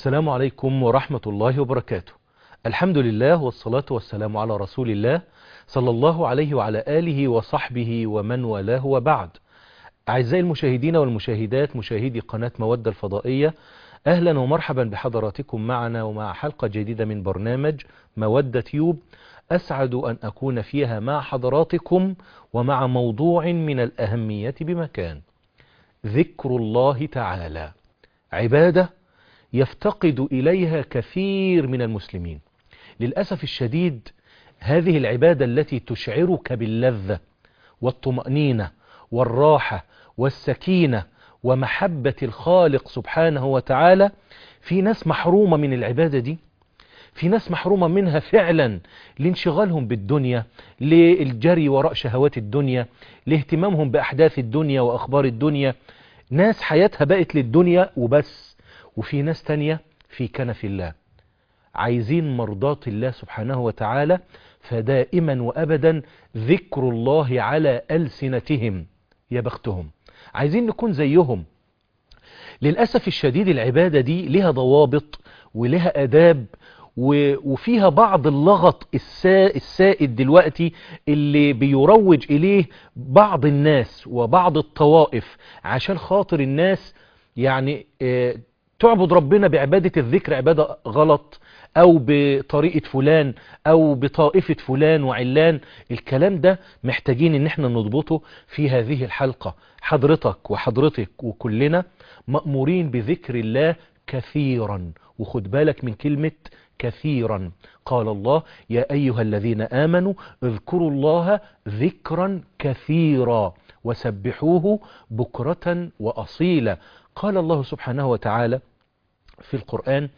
السلام عليكم ورحمة الله وبركاته. الحمد لله والصلاة والسلام على رسول الله صلى الله عليه وعلى آله وصحبه ومن والاه وبعد. أعزائي المشاهدين والمشاهدات مشاهدي قناة مودة الفضائية، أهلا ومرحبا بحضراتكم معنا ومع حلقة جديدة من برنامج مودة تيوب. أسعد أن أكون فيها مع حضراتكم ومع موضوع من الأهمية بمكان: ذكر الله تعالى، عبادة يفتقد إليها كثير من المسلمين. للأسف الشديد هذه العبادة التي تشعرك باللذة والطمأنينة والراحة والسكينة ومحبة الخالق سبحانه وتعالى، في ناس محرومة من العبادة دي، في ناس محرومة منها فعلا لانشغالهم بالدنيا، للجري وراء شهوات الدنيا، لاهتمامهم بأحداث الدنيا وأخبار الدنيا. ناس حياتها بقت للدنيا وبس، وفي ناس تانية في كنف الله عايزين مرضات الله سبحانه وتعالى، فدائما وأبدا ذكر الله على ألسنتهم. يا بختهم، عايزين نكون زيهم. للأسف الشديد العبادة دي لها ضوابط ولها أداب، وفيها بعض اللغط السائد دلوقتي اللي بيروج إليه بعض الناس وبعض الطوائف عشان خاطر الناس يعني تعبد ربنا بعبادة الذكر عبادة غلط، أو بطريقة فلان أو بطائفة فلان وعلان. الكلام ده محتاجين إن احنا نضبطه في هذه الحلقة. حضرتك وحضرتك وكلنا مأمورين بذكر الله كثيرا، وخد بالك من كلمة كثيرا. قال الله: يا أيها الذين آمنوا اذكروا الله ذكرا كثيرا وسبحوه بكرة وأصيلا. قال الله سبحانه وتعالى في القرآن: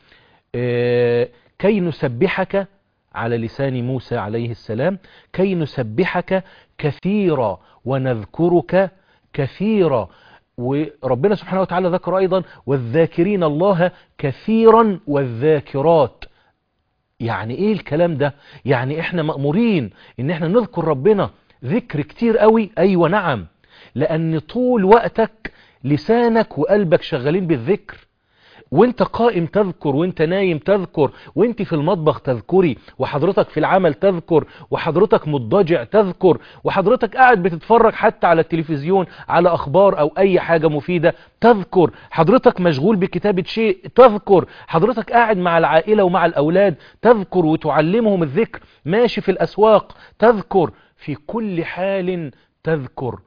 كي نسبحك، على لسان موسى عليه السلام، كي نسبحك كثيرا ونذكرك كثيرا. وربنا سبحانه وتعالى ذكر أيضا: والذاكرين الله كثيرا والذاكرات. يعني ايه الكلام ده؟ يعني احنا مأمورين ان احنا نذكر ربنا ذكر كتير قوي. ايوه نعم، لان طول وقتك لسانك وقلبك شغالين بالذكر، وانت قائم تذكر، وانت نايم تذكر، وانت في المطبخ تذكري، وحضرتك في العمل تذكر، وحضرتك مضطجع تذكر، وحضرتك قاعد بتتفرج حتى على التلفزيون على اخبار او اي حاجة مفيدة تذكر، حضرتك مشغول بكتابة شيء تذكر، حضرتك قاعد مع العائلة ومع الاولاد تذكر وتعلمهم الذكر، ماشي في الاسواق تذكر، في كل حال تذكر.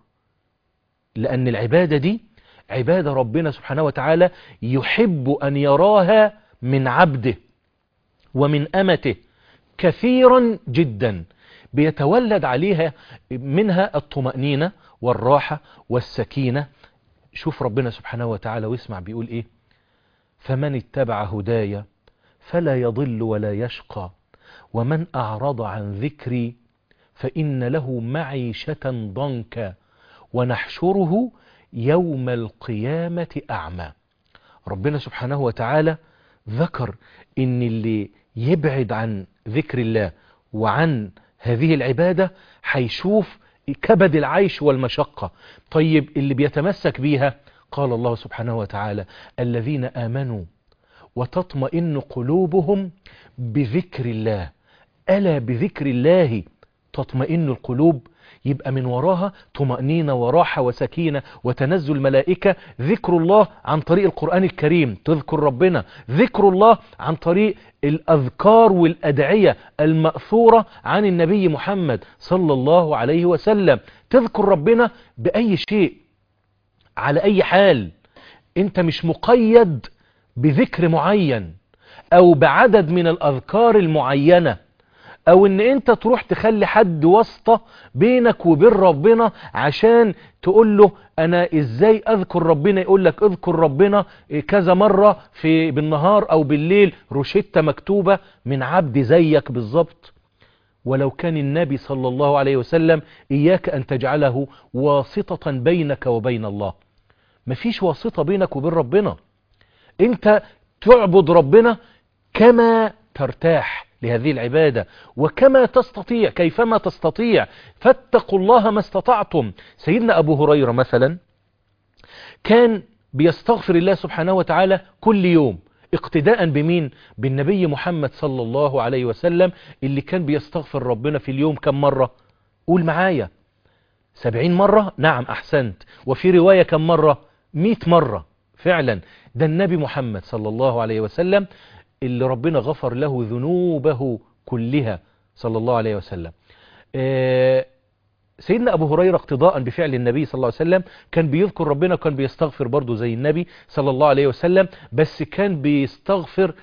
لان العبادة دي عبادة ربنا سبحانه وتعالى يحب أن يراها من عبده ومن أمته كثيرا جدا، بيتولد عليها منها الطمأنينة والراحة والسكينة. شوف ربنا سبحانه وتعالى واسمع بيقول إيه: فمن اتبع هدايا فلا يضل ولا يشقى ومن أعرض عن ذكري فإن له معيشة ضنكا ونحشره يوم القيامة أعمى. ربنا سبحانه وتعالى ذكر إن اللي يبعد عن ذكر الله وعن هذه العبادة هيشوف كبد العيش والمشقة. طيب اللي بيتمسك بيها، قال الله سبحانه وتعالى: الذين آمنوا وتطمئن قلوبهم بذكر الله. ألا بذكر الله تطمئن القلوب، يبقى من وراها طمأنينة وراحة وسكينة وتنزل ملائكة. ذكر الله عن طريق القرآن الكريم تذكر ربنا، ذكر الله عن طريق الأذكار والأدعية المأثورة عن النبي محمد صلى الله عليه وسلم. تذكر ربنا بأي شيء على أي حال، انت مش مقيد بذكر معين أو بعدد من الأذكار المعينة، او ان انت تروح تخلي حد واسطة بينك وبين ربنا عشان تقول له انا ازاي اذكر ربنا، يقول لك اذكر ربنا كذا مرة بالنهار او بالليل، روشتة مكتوبة من عبد زيك بالظبط. ولو كان النبي صلى الله عليه وسلم: اياك ان تجعله واسطة بينك وبين الله. مفيش واسطة بينك وبين ربنا، انت تعبد ربنا كما ترتاح لهذه العبادة وكما تستطيع كيفما تستطيع، فاتقوا الله ما استطعتم. سيدنا أبو هريرة مثلا كان بيستغفر الله سبحانه وتعالى كل يوم اقتداء بمين؟ بالنبي محمد صلى الله عليه وسلم، اللي كان بيستغفر ربنا في اليوم كم مرة؟ قول معايا. 70 مرة؟ نعم أحسنت. وفي رواية كم مرة؟ 100 مرة. فعلا ده النبي محمد صلى الله عليه وسلم اللي ربنا غفر له ذنوبه كلها صلى الله عليه وسلم. سيدنا أبو هريرة اقتضاء بفعل النبي صلى الله عليه وسلم كان بيذكر ربنا، كان بيستغفر برضو زي النبي صلى الله عليه وسلم، بس كان بيستغفر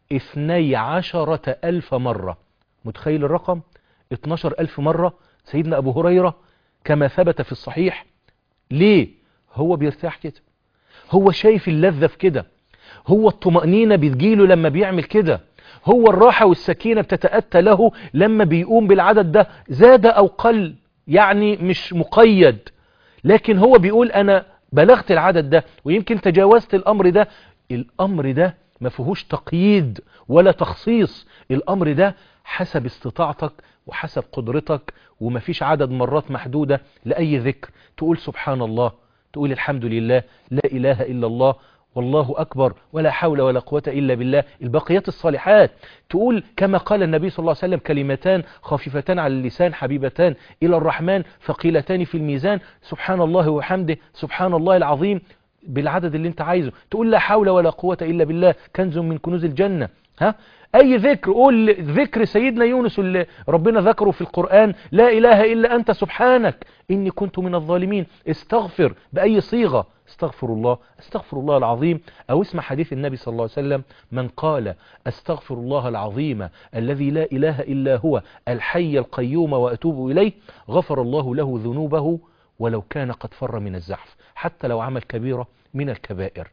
12,000 مرة. متخيل الرقم؟ 12,000 مرة سيدنا أبو هريرة كما ثبت في الصحيح. ليه؟ هو بيرتاح كده، هو شايف اللذة في كده، هو الطمأنينة بتجيله لما بيعمل كده، هو الراحة والسكينة بتتأتى له لما بيقوم بالعدد ده، زاد أو قل يعني مش مقيد، لكن هو بيقول أنا بلغت العدد ده ويمكن تجاوزت الأمر ده. الأمر ده ما فيهوش تقييد ولا تخصيص، الأمر ده حسب استطاعتك وحسب قدرتك، وما فيش عدد مرات محدودة لأي ذكر. تقول سبحان الله، تقول الحمد لله، لا إله إلا الله، والله أكبر، ولا حول ولا قوة إلا بالله، الباقيات الصالحات. تقول كما قال النبي صلى الله عليه وسلم كلمتان خفيفتان على اللسان حبيبتان إلى الرحمن ثقيلتان في الميزان، سبحان الله وحمده، سبحان الله العظيم، بالعدد اللي انت عايزه. تقول لا حول ولا قوة إلا بالله، كنز من كنوز الجنة. أي ذكر، قول ذكر سيدنا يونس اللي ربنا ذكره في القرآن، لا إله إلا أنت سبحانك إني كنت من الظالمين. استغفر بأي صيغة، استغفر الله، استغفر الله العظيم. أو اسمع حديث النبي صلى الله عليه وسلم: من قال استغفر الله العظيم الذي لا إله إلا هو الحي القيوم وأتوب إليه غفر الله له ذنوبه ولو كان قد فر من الزحف، حتى لو عمل كبيرة من الكبائر.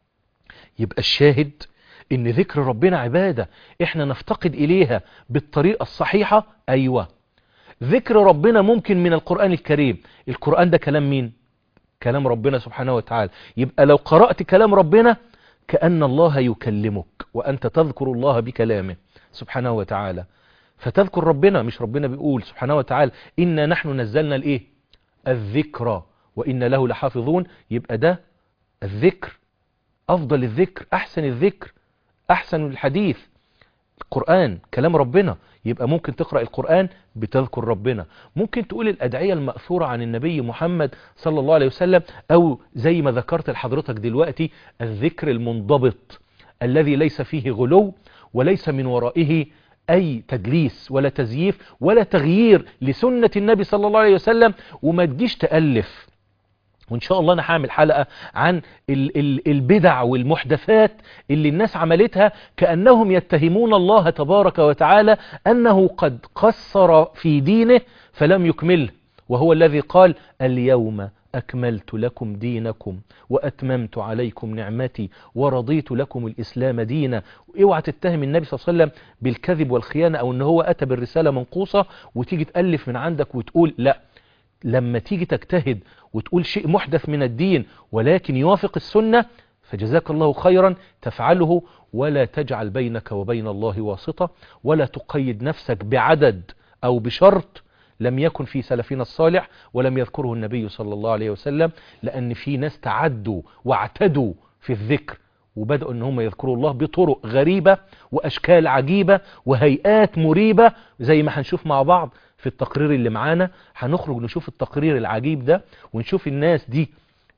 يبقى الشاهد ان ذكر ربنا عبادة احنا نفتقد اليها بالطريقة الصحيحة. ايوه، ذكر ربنا ممكن من القرآن الكريم. القرآن ده كلام مين؟ كلام ربنا سبحانه وتعالى. يبقى لو قرأت كلام ربنا كأن الله يكلمك وأنت تذكر الله بكلامه سبحانه وتعالى، فتذكر ربنا. مش ربنا بيقول سبحانه وتعالى إنا نحن نزلنا الإيه؟ الذكر وإن له لحافظون. يبقى ده الذكر، أفضل الذكر، أحسن الذكر، أحسن الحديث القرآن، كلام ربنا. يبقى ممكن تقرأ القرآن بتذكر ربنا، ممكن تقول الأدعية المأثورة عن النبي محمد صلى الله عليه وسلم، أو زي ما ذكرت لحضرتك دلوقتي الذكر المنضبط الذي ليس فيه غلو وليس من ورائه أي تدليس ولا تزييف ولا تغيير لسنة النبي صلى الله عليه وسلم. وما تجيش تألف. وإن شاء الله أنا هعمل حلقة عن البدع والمحدثات اللي الناس عملتها كأنهم يتهمون الله تبارك وتعالى أنه قد قصر في دينه فلم يكمله، وهو الذي قال اليوم أكملت لكم دينكم وأتممت عليكم نعمتي ورضيت لكم الإسلام دينا. اوعى تتهم النبي صلى الله عليه وسلم بالكذب والخيانة أو أنه هو أتى بالرسالة منقوصة وتيجي تألف من عندك وتقول لا. لما تيجي تجتهد وتقول شيء محدث من الدين ولكن يوافق السنة فجزاك الله خيرا تفعله، ولا تجعل بينك وبين الله واسطة، ولا تقيد نفسك بعدد أو بشرط لم يكن في سلفنا الصالح ولم يذكره النبي صلى الله عليه وسلم. لأن في ناس تعدوا واعتدوا في الذكر وبدأوا ان هم يذكروا الله بطرق غريبة وأشكال عجيبة وهيئات مريبة، زي ما هنشوف مع بعض في التقرير اللي معانا. هنخرج نشوف التقرير العجيب ده ونشوف الناس دي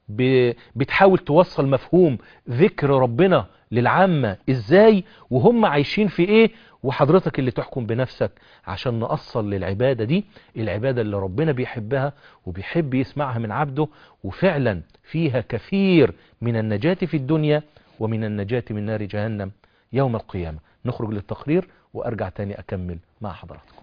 بتحاول توصل مفهوم ذكر ربنا للعامة ازاي وهم عايشين في ايه، وحضرتك اللي تحكم بنفسك عشان نأصل للعبادة دي، العبادة اللي ربنا بيحبها وبيحب يسمعها من عبده، وفعلا فيها كثير من النجاة في الدنيا ومن النجاة من نار جهنم يوم القيامة. نخرج للتقرير وارجع تاني اكمل مع حضراتكم.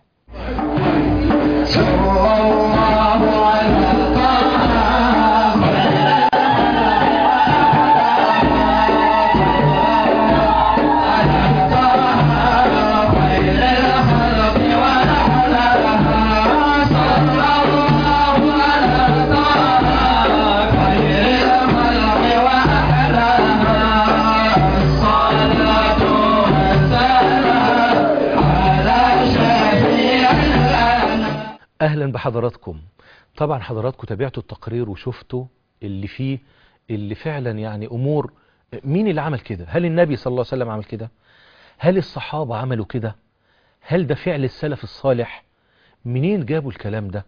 أهلا بحضراتكم. طبعا حضراتكم تابعتوا التقرير وشفتوا اللي فيه اللي فعلا يعني أمور مين اللي عمل كده؟ هل النبي صلى الله عليه وسلم عمل كده؟ هل الصحابة عملوا كده؟ هل ده فعل السلف الصالح؟ منين جابوا الكلام ده؟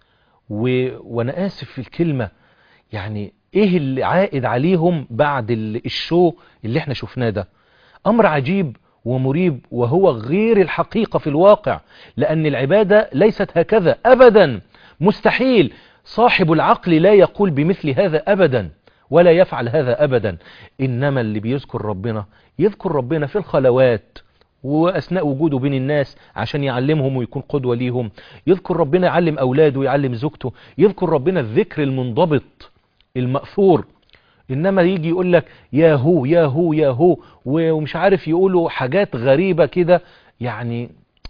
وانا اسف في الكلمة، يعني ايه اللي عائد عليهم بعد الشو اللي احنا شفناه ده؟ امر عجيب ومريب، وهو غير الحقيقة في الواقع، لان العبادة ليست هكذا ابدا، مستحيل. صاحب العقل لا يقول بمثل هذا ابدا، ولا يفعل هذا ابدا. انما اللي بيذكر ربنا يذكر ربنا في الخلوات واثناء وجوده بين الناس عشان يعلمهم ويكون قدوة ليهم، يذكر ربنا يعلم اولاده ويعلم زوجته، يذكر ربنا الذكر المنضبط المأثور. انما يجي يقول لك يا هو يا هو يا هو، ومش عارف يقولوا حاجات غريبة كده، يعني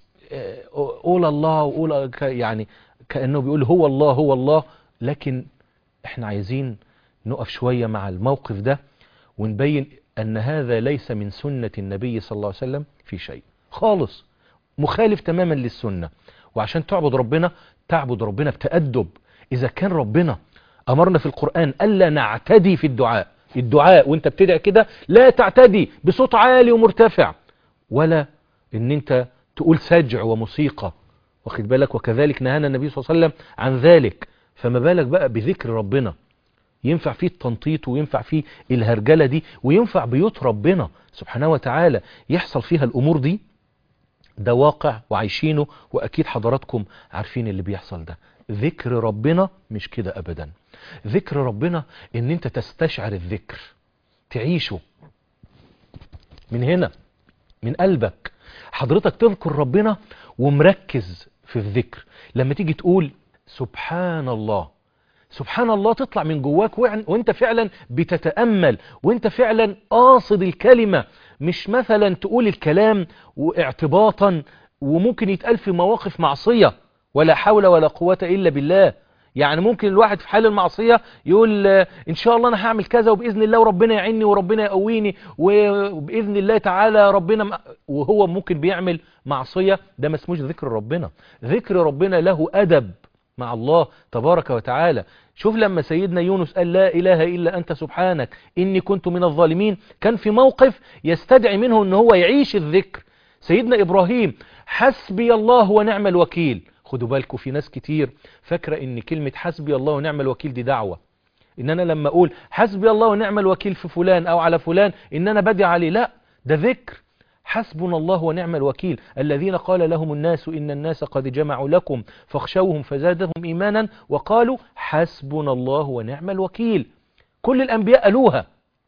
قول الله وقول يعني كأنه بيقول هو الله هو الله. لكن احنا عايزين نقف شوية مع الموقف ده ونبين ان هذا ليس من سنة النبي صلى الله عليه وسلم في شيء خالص، مخالف تماما للسنة. وعشان تعبد ربنا تعبد ربنا بتأدب. اذا كان ربنا امرنا في القرآن الا نعتدي في الدعاء وانت بتدعي كده لا تعتدي بصوت عالي ومرتفع، ولا ان انت تقول سجع وموسيقى، واخد بالك؟ وكذلك نهانا النبي صلى الله عليه وسلم عن ذلك. فما بالك بقى بذكر ربنا ينفع فيه التنطيط وينفع فيه الهرجلة دي، وينفع بيوت ربنا سبحانه وتعالى يحصل فيها الامور دي؟ ده واقع وعايشينه، واكيد حضراتكم عارفين اللي بيحصل ده. ذكر ربنا مش كده ابدا. ذكر ربنا ان انت تستشعر الذكر، تعيشه من هنا من قلبك. حضرتك تذكر ربنا ومركز في الذكر. لما تيجي تقول سبحان الله، سبحان الله تطلع من جواك وانت فعلا بتتأمل، وانت فعلا قاصد الكلمة، مش مثلا تقول الكلام واعتباطا، وممكن يتقال في مواقف معصية ولا حول ولا قوة إلا بالله. يعني ممكن الواحد في حال المعصية يقول إن شاء الله أنا هعمل كذا وبإذن الله وربنا يعيني وربنا يقويني وبإذن الله تعالى ربنا وهو ممكن بيعمل معصية. ده ما اسموش ذكر ربنا. ذكر ربنا له أدب مع الله تبارك وتعالى. شوف لما سيدنا يونس قال لا إله إلا أنت سبحانك إني كنت من الظالمين، كان في موقف يستدعي منه أنه هو يعيش الذكر. سيدنا إبراهيم حسبي الله ونعم الوكيل. خدوا بالكم في ناس كتير فاكرة ان كلمة حسبي الله ونعم الوكيل دي دعوة، ان انا لما اقول حسبي الله ونعم الوكيل في فلان او على فلان ان انا بدعي عليه. لا، ده ذكر. حسبنا الله ونعم الوكيل الذين قال لهم الناس ان الناس قد جمعوا لكم فاخشوهم فزادهم ايمانا وقالوا حسبنا الله ونعم الوكيل. كل الانبياء قالوها،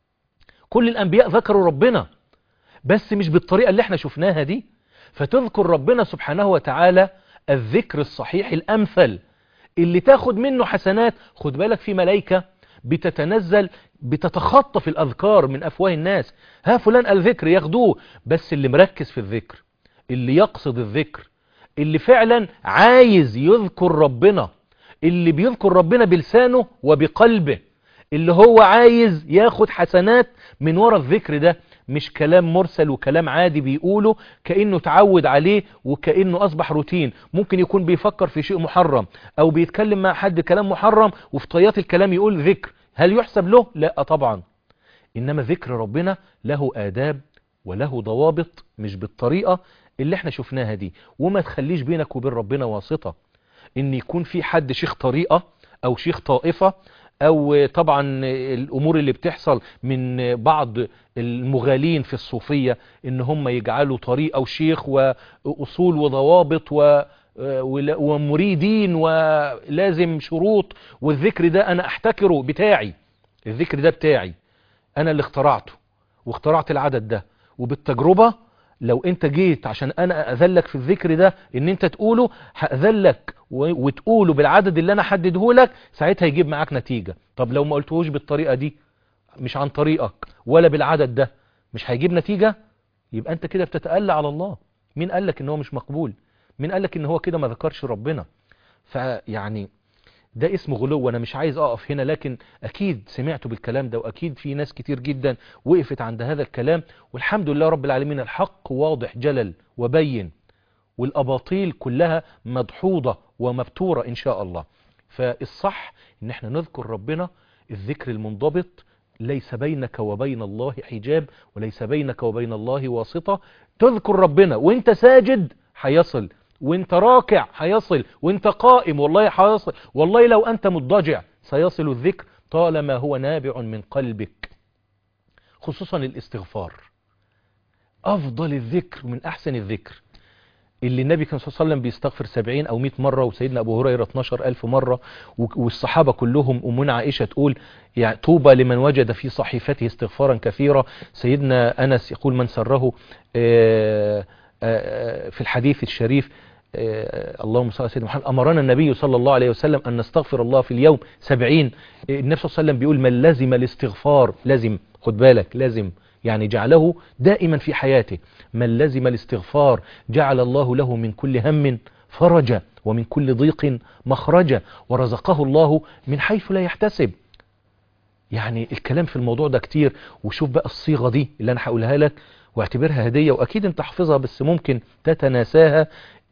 كل الانبياء ذكروا ربنا، بس مش بالطريقة اللي احنا شفناها دي. فتذكر ربنا سبحانه وتعالى الذكر الصحيح الأمثل اللي تاخد منه حسنات. خد بالك في ملائكة بتتنزل بتتخطف الأذكار من أفواه الناس. ها فلان الذكر ياخدوه، بس اللي مركز في الذكر، اللي يقصد الذكر، اللي فعلا عايز يذكر ربنا، اللي بيذكر ربنا بلسانه وبقلبه، اللي هو عايز ياخد حسنات من وراء الذكر ده، مش كلام مرسل وكلام عادي بيقوله كأنه تعود عليه وكأنه أصبح روتين. ممكن يكون بيفكر في شيء محرم أو بيتكلم مع حد كلام محرم وفي طيات الكلام يقول ذكر. هل يحسب له؟ لا طبعا. إنما ذكر ربنا له آداب وله ضوابط، مش بالطريقة اللي احنا شفناها دي. وما تخليش بينك وبين ربنا واسطة إن يكون في حد شيخ طريقة أو شيخ طائفة، او طبعا الامور اللي بتحصل من بعض المغالين في الصوفية ان هم يجعلوا طريقة وشيخ واصول وضوابط ومريدين ولازم شروط. والذكر ده انا احتكره بتاعي، الذكر ده بتاعي انا اللي اخترعته واخترعت العدد ده، وبالتجربة لو انت جيت عشان انا اذلك في الذكر ده ان انت تقوله هاذلك وتقوله بالعدد اللي انا حدده لك، ساعتها يجيب معاك نتيجة. طب لو ما قلتهوش بالطريقة دي مش عن طريقك ولا بالعدد ده مش هيجيب نتيجة، يبقى انت كده بتتألى على الله. مين قالك ان هو مش مقبول؟ مين قالك ان هو كده ما ذكرش ربنا؟ فيعني ده اسمه غلو. وانا مش عايز اقف هنا، لكن اكيد سمعتوا بالكلام ده، واكيد في ناس كتير جدا وقفت عند هذا الكلام، والحمد لله رب العالمين الحق واضح جلل وبين، والاباطيل كلها مدحوضة ومبتورة ان شاء الله. فالصح ان احنا نذكر ربنا الذكر المنضبط ليس بينك وبين الله حجاب، وليس بينك وبين الله واسطة. تذكر ربنا وانت ساجد هيصل، وانت راكع هيصل، وانت قائم والله هيصل، والله لو انت مضطجع سيصل الذكر طالما هو نابع من قلبك. خصوصا الاستغفار افضل الذكر من احسن الذكر، اللي النبي كان صلى الله عليه وسلم بيستغفر 70 أو 100 مرة، وسيدنا أبو هريرة 12,000 مرة، والصحابة كلهم. أمنا عائشة تقول يعني طوبى لمن وجد في صحيفته استغفارا كثيرا. سيدنا أنس يقول من سره في الحديث الشريف اللهم صل على سيدنا محمد أمرنا النبي صلى الله عليه وسلم أن نستغفر الله في اليوم 70. النبي صلى الله عليه وسلم بيقول من لزم الاستغفار، لازم، خد بالك، لازم يعني جعله دائما في حياته. من لزم الاستغفار جعل الله له من كل هم فرجا، ومن كل ضيق مخرجا، ورزقه الله من حيث لا يحتسب. يعني الكلام في الموضوع ده كتير. وشوف بقى الصيغة دي اللي أنا هقولها لك واعتبرها هدية، وأكيد أنت حافظها بس ممكن تتناساها.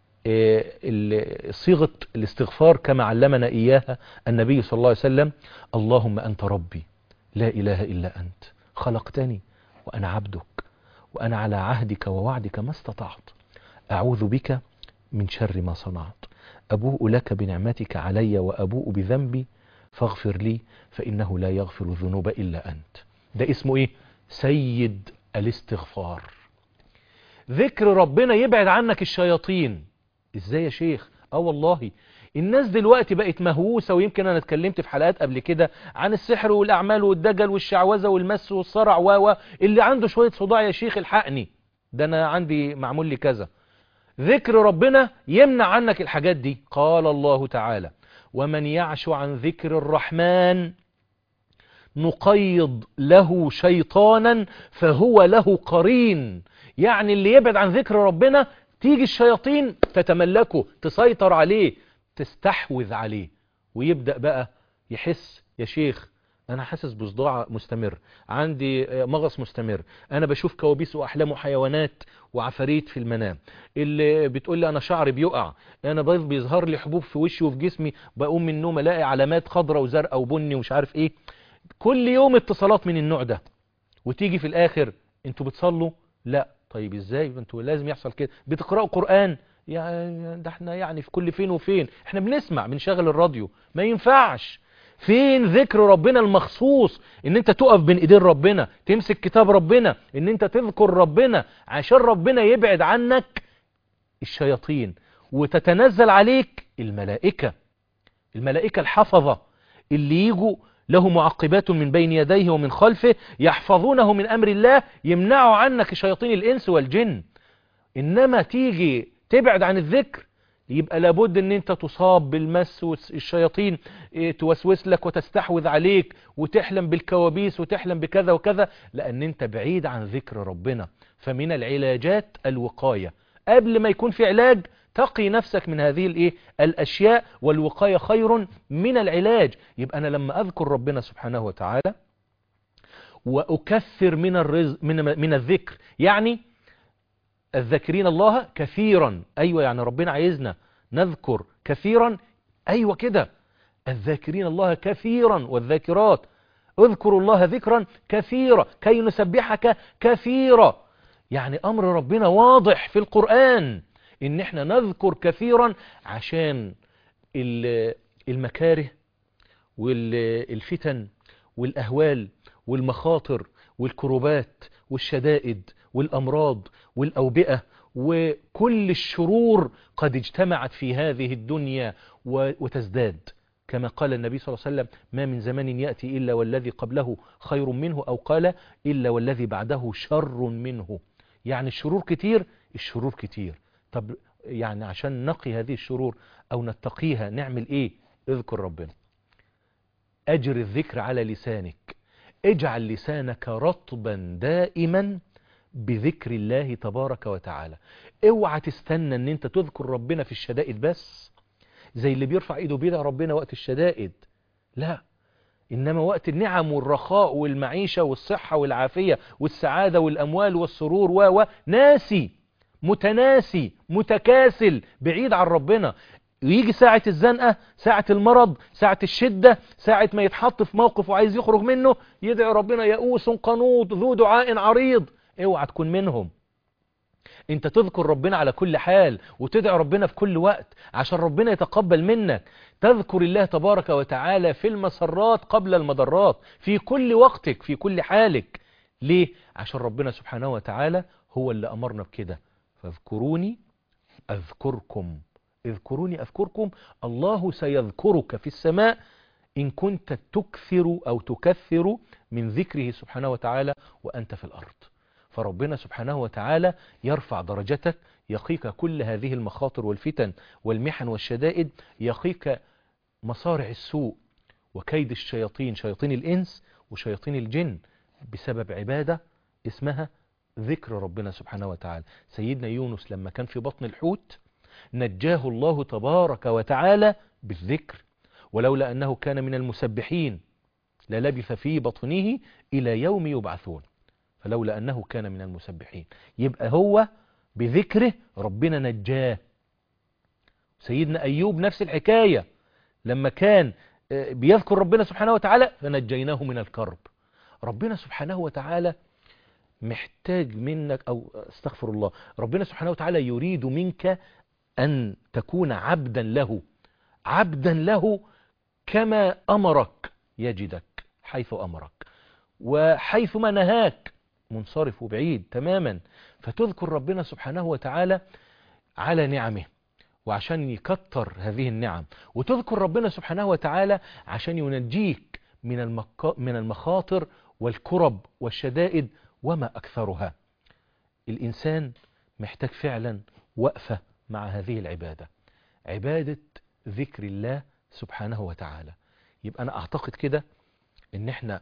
صيغة الاستغفار كما علمنا إياها النبي صلى الله عليه وسلم: اللهم أنت ربي لا إله إلا أنت، خلقتني وأنا عبدك، وأنا على عهدك ووعدك ما استطعت، أعوذ بك من شر ما صنعت، أبوء لك بنعمتك علي وأبوء بذنبي فاغفر لي فإنه لا يغفر الذنوب إلا أنت. ده اسمه إيه؟ سيد الاستغفار. ذكر ربنا يبعد عنك الشياطين. إزاي يا شيخ؟ والله الناس دلوقتي بقت مهووسة، ويمكن أنا اتكلمت في حلقات قبل كده عن السحر والأعمال والدجل والشعوذة والمس والصرع اللي عنده شوية صداع يا شيخ الحقني، ده أنا عندي معمول لي كذا. ذكر ربنا يمنع عنك الحاجات دي. قال الله تعالى: ومن يعش عن ذكر الرحمن نقيض له شيطانا فهو له قرين. يعني اللي يبعد عن ذكر ربنا تيجي الشياطين تتملكه، تسيطر عليه، تستحوذ عليه، ويبدأ بقى يحس يا شيخ أنا حاسس بصداع مستمر، عندي مغص مستمر، أنا بشوف كوابيس وأحلام وحيوانات وعفاريت في المنام، اللي بتقول لي أنا شعري بيقع، أنا بيظهر لي حبوب في وشي وفي جسمي، بقوم من النوم ألاقي علامات خضراء وزرقاء وبني ومش عارف إيه. كل يوم اتصالات من النوع ده، وتيجي في الآخر أنتوا بتصلوا؟ لا. طيب ازاي؟ انتوا لازم يحصل كده. بتقرأوا قرآن؟ يعني ده احنا يعني في كل فين وفين، احنا بنسمع، بنشغل الراديو، ما ينفعش. فين ذكر ربنا المخصوص؟ ان انت تقف بين ايدين ربنا، تمسك كتاب ربنا، ان انت تذكر ربنا عشان ربنا يبعد عنك الشياطين، وتتنزل عليك الملائكة الحفظة اللي يجوا له معقبات من بين يديه ومن خلفه يحفظونه من أمر الله، يمنعوا عنك شياطين الإنس والجن. إنما تيجي تبعد عن الذكر يبقى لابد ان انت تصاب بالمس، والشياطين توسوس لك وتستحوذ عليك وتحلم بالكوابيس وتحلم بكذا وكذا، لأن انت بعيد عن ذكر ربنا. فمن العلاجات الوقاية، قبل ما يكون في علاج تقي نفسك من هذه الأشياء، والوقاية خير من العلاج. يبقى أنا لما أذكر ربنا سبحانه وتعالى وأكثر من الذكر، يعني الذاكرين الله كثيرا، أيوة يعني ربنا عايزنا نذكر كثيرا، أيوة كده، الذاكرين الله كثيرا والذاكرات، اذكروا الله ذكرا كثيرا كي نسبحك كثيرا. يعني أمر ربنا واضح في القرآن ان احنا نذكر كثيرا عشان المكاره والفتن والأهوال والمخاطر والكروبات والشدائد والأمراض والأوبئة وكل الشرور قد اجتمعت في هذه الدنيا وتزداد، كما قال النبي صلى الله عليه وسلم: ما من زمان يأتي إلا والذي قبله خير منه، أو قال إلا والذي بعده شر منه. يعني الشرور كتير، الشرور كتير. طب يعني عشان نقي هذه الشرور أو نتقيها نعمل إيه؟ اذكر ربنا، أجر الذكر على لسانك، اجعل لسانك رطبا دائما بذكر الله تبارك وتعالى. اوعى تستنى ان انت تذكر ربنا في الشدائد بس، زي اللي بيرفع ايده بيدعي ربنا وقت الشدائد، لا، انما وقت النعم والرخاء والمعيشة والصحة والعافية والسعادة والاموال والسرور ناسي، متناسي، متكاسل، بعيد عن ربنا. ويجي ساعة الزنقة، ساعة المرض، ساعة الشدة، ساعة ما يتحط في موقف وعايز يخرج منه يدعي ربنا يئوس قنوط ذو دعاء عريض. اوعى تكون منهم. انت تذكر ربنا على كل حال وتدعي ربنا في كل وقت عشان ربنا يتقبل منك. تذكر الله تبارك وتعالى في المسرات قبل المضرات، في كل وقتك، في كل حالك. ليه؟ عشان ربنا سبحانه وتعالى هو اللي أمرنا بكده. فاذكروني أذكركم، اذكروني أذكركم. الله سيذكرك في السماء إن كنت تكثر أو تكثر من ذكره سبحانه وتعالى وأنت في الأرض. فربنا سبحانه وتعالى يرفع درجتك، يقيك كل هذه المخاطر والفتن والمحن والشدائد، يقيك مصارع السوء وكيد الشياطين، شياطين الإنس وشياطين الجن، بسبب عبادة اسمها ذكر ربنا سبحانه وتعالى. سيدنا يونس لما كان في بطن الحوت نجاه الله تبارك وتعالى بالذكر، ولولا أنه كان من المسبحين للبث في بطنه إلى يوم يبعثون. فلولا أنه كان من المسبحين، يبقى هو بذكره ربنا نجاه. سيدنا أيوب نفس الحكاية، لما كان بيذكر ربنا سبحانه وتعالى فنجيناه من الكرب. ربنا سبحانه وتعالى محتاج منك، أو استغفر الله، ربنا سبحانه وتعالى يريد منك أن تكون عبدا له، عبدا له كما أمرك يجدك حيث أمرك، وحيث ما نهاك منصرف وبعيد تماما. فتذكر ربنا سبحانه وتعالى على نعمه وعشان يكتر هذه النعم، وتذكر ربنا سبحانه وتعالى عشان ينجيك من المخاطر والكرب والشدائد وما أكثرها. الإنسان محتاج فعلا وقفة مع هذه العبادة، عبادة ذكر الله سبحانه وتعالى. يبقى أنا أعتقد كده إن احنا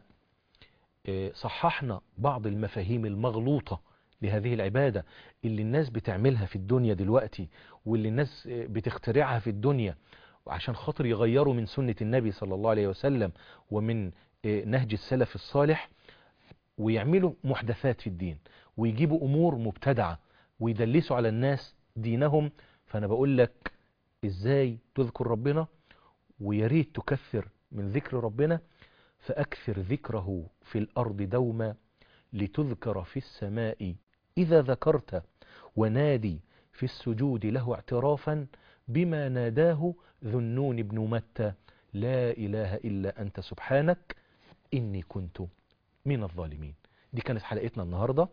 صححنا بعض المفاهيم المغلوطة لهذه العبادة اللي الناس بتعملها في الدنيا دلوقتي، واللي الناس بتخترعها في الدنيا وعشان خاطر يغيروا من سنة النبي صلى الله عليه وسلم ومن نهج السلف الصالح، ويعملوا محدثات في الدين ويجيبوا أمور مبتدعة ويدلسوا على الناس دينهم. فأنا بقول لك إزاي تذكر ربنا، ويريد تكثر من ذكر ربنا. فأكثر ذكره في الأرض دوما لتذكر في السماء إذا ذكرت، ونادي في السجود له اعترافا بما ناداه ذو النون بن متى: لا إله إلا أنت سبحانك إني كنت من الظالمين. دي كانت حلقتنا النهاردة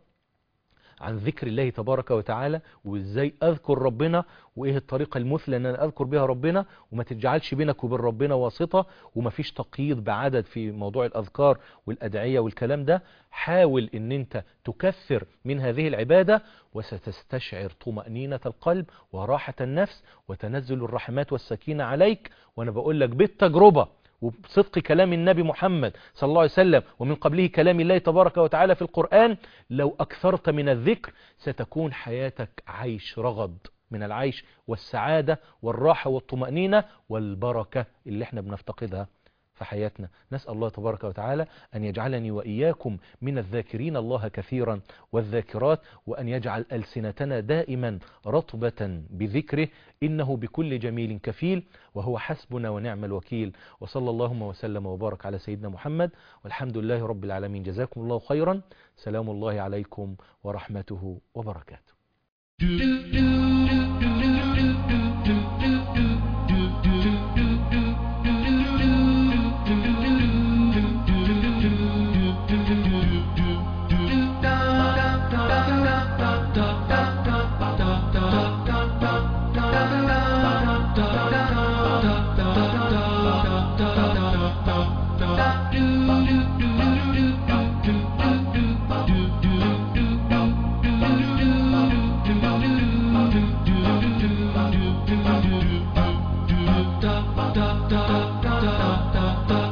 عن ذكر الله تبارك وتعالى، وإزاي أذكر ربنا، وإيه الطريقة المثلى أن أنا أذكر بها ربنا، وما تجعلش بينك وبين ربنا واسطة، وما فيش تقييد بعدد في موضوع الأذكار والأدعية والكلام ده. حاول أن أنت تكثر من هذه العبادة، وستستشعر طمأنينة القلب وراحة النفس وتنزل الرحمات والسكينة عليك. وأنا بقول لك بالتجربة وبصدق كلام النبي محمد صلى الله عليه وسلم، ومن قبله كلام الله تبارك وتعالى في القرآن: لو أكثرت من الذكر ستكون حياتك عيش رغد من العيش والسعادة والراحة والطمأنينة والبركة اللي احنا بنفتقدها في حياتنا. نسأل الله تبارك وتعالى أن يجعلني وإياكم من الذاكرين الله كثيرا والذاكرات، وأن يجعل ألسنتنا دائما رطبة بذكره، إنه بكل جميل كفيل، وهو حسبنا ونعم الوكيل. وصلى اللهم وسلم وبارك على سيدنا محمد، والحمد لله رب العالمين. جزاكم الله خيرا. سلام الله عليكم ورحمته وبركاته. da da da da da da da